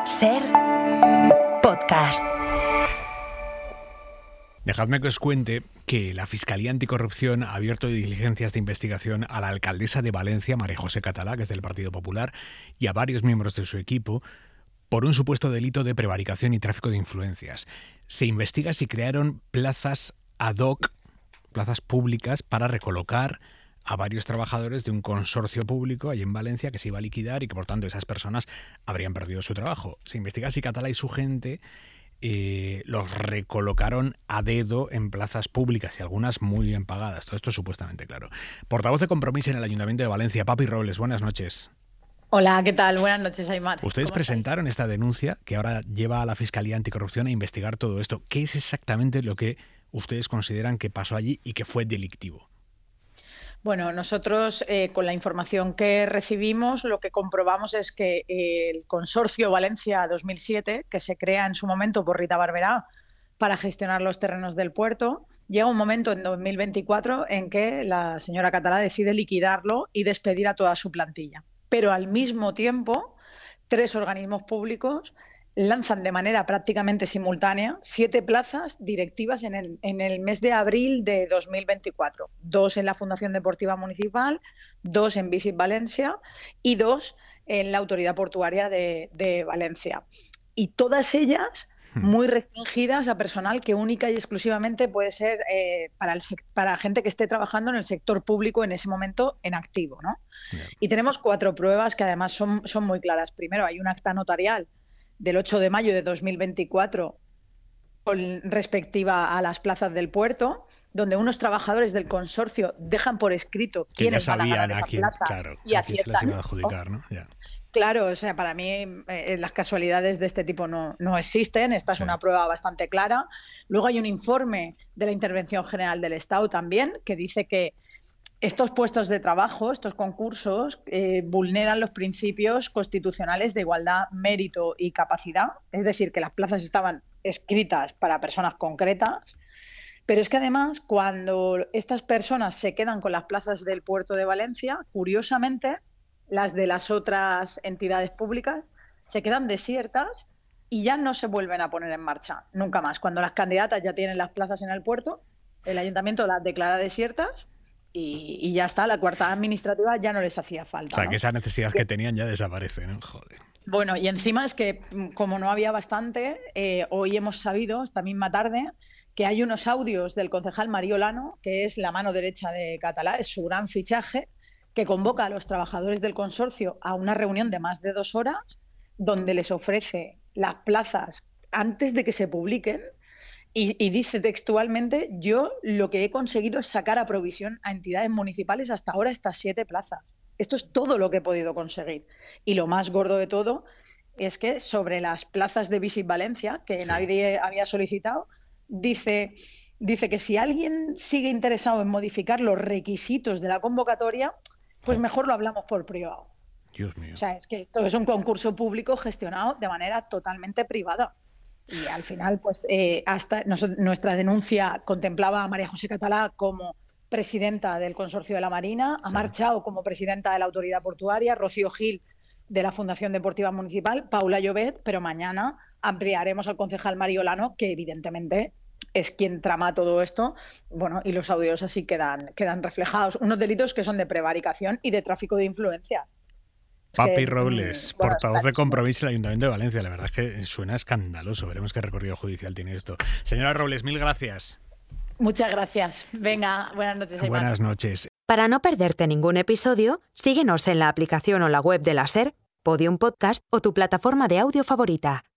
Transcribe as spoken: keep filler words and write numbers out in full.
Ser podcast. Dejadme que os cuente que la Fiscalía Anticorrupción ha abierto diligencias de investigación a la alcaldesa de Valencia, María José Catalá, que es del Partido Popular, y a varios miembros de su equipo por un supuesto delito de prevaricación y tráfico de influencias. Se investiga si crearon plazas ad hoc, plazas públicas, para recolocar a varios trabajadores de un consorcio público allí en Valencia que se iba a liquidar y que, por tanto, esas personas habrían perdido su trabajo. Se investiga si Catalá y su gente eh, los recolocaron a dedo en plazas públicas y algunas muy bien pagadas. Todo esto es supuestamente claro. Portavoz de Compromís en el Ayuntamiento de Valencia, Papi Robles, buenas noches. Hola, ¿qué tal? Buenas noches, Aimar. Ustedes presentaron esta denuncia que ahora lleva a la Fiscalía Anticorrupción a investigar todo esto. ¿Qué es exactamente lo que ustedes consideran que pasó allí y que fue delictivo? Bueno, nosotros eh, con la información que recibimos lo que comprobamos es que eh, el Consorcio Valencia dos mil siete, que se crea en su momento por Rita Barberá para gestionar los terrenos del puerto, llega un momento en dos mil veinticuatro en que la señora Catalá decide liquidarlo y despedir a toda su plantilla. Pero al mismo tiempo, tres organismos públicos lanzan de manera prácticamente simultánea siete plazas directivas en el, en el mes de abril de dos mil veinticuatro. Dos en la Fundación Deportiva Municipal, dos en Visit Valencia y dos en la Autoridad Portuaria de, de Valencia. Y todas ellas muy restringidas a personal que única y exclusivamente puede ser eh, para, el para gente que esté trabajando en el sector público en ese momento en activo, ¿no? Yeah. Y tenemos cuatro pruebas que además son, son muy claras. Primero, hay un acta notarial del ocho de mayo de dos mil veinticuatro con respectiva a las plazas del puerto, donde unos trabajadores del consorcio dejan por escrito que quiénes ya van a ganar a esa quién, plaza claro, y a quién se las iba a aciertan. adjudicar, ¿no? Yeah. Claro, o sea, para mí eh, las casualidades de este tipo no, no existen. Esta es sí. una prueba bastante clara. Luego hay un informe de la Intervención General del Estado también que dice que estos puestos de trabajo, estos concursos, eh, vulneran los principios constitucionales de igualdad, mérito y capacidad. Es decir, que las plazas estaban escritas para personas concretas. Pero es que además, cuando estas personas se quedan con las plazas del puerto de Valencia, curiosamente, las de las otras entidades públicas se quedan desiertas y ya no se vuelven a poner en marcha nunca más. Cuando las candidatas ya tienen las plazas en el puerto, el ayuntamiento las declara desiertas y, y ya está, la coartada administrativa ya no les hacía falta. O sea, ¿no? que esa necesidad que tenían ya desaparece, ¿no? Joder. Bueno, y encima es que, como no había bastante, eh, hoy hemos sabido, esta misma tarde, que hay unos audios del concejal Mario Lano, que es la mano derecha de Catalá, es su gran fichaje, que convoca a los trabajadores del consorcio a una reunión de más de dos horas, donde les ofrece las plazas antes de que se publiquen y, y dice textualmente: yo lo que he conseguido es sacar a provisión a entidades municipales hasta ahora estas siete plazas. Esto es todo lo que he podido conseguir. Y lo más gordo de todo es que sobre las plazas de Visit Valencia, que sí. nadie había solicitado, dice, dice que si alguien sigue interesado en modificar los requisitos de la convocatoria, pues mejor lo hablamos por privado. Dios mío. O sea, es que esto es un concurso público gestionado de manera totalmente privada. Y al final, pues, eh, hasta nos, nuestra denuncia contemplaba a María José Catalá como presidenta del Consorcio de la Marina, ha sí. marchado como presidenta de la Autoridad Portuaria, Rocío Gil de la Fundación Deportiva Municipal, Paula Llobet, pero mañana ampliaremos al concejal Mario Lano, que evidentemente es quien trama todo esto, bueno, y los audios así quedan, quedan reflejados. Unos delitos que son de prevaricación y de tráfico de influencia. Papi que, Robles, bueno, portavoz de Compromís en el Ayuntamiento de Valencia. La verdad es que suena escandaloso. Veremos qué recorrido judicial tiene esto. Señora Robles, mil gracias. Muchas gracias. Venga, buenas noches. Aymar. Buenas noches. Para no perderte ningún episodio, síguenos en la aplicación o la web de la SER, Podium Podcast o tu plataforma de audio favorita.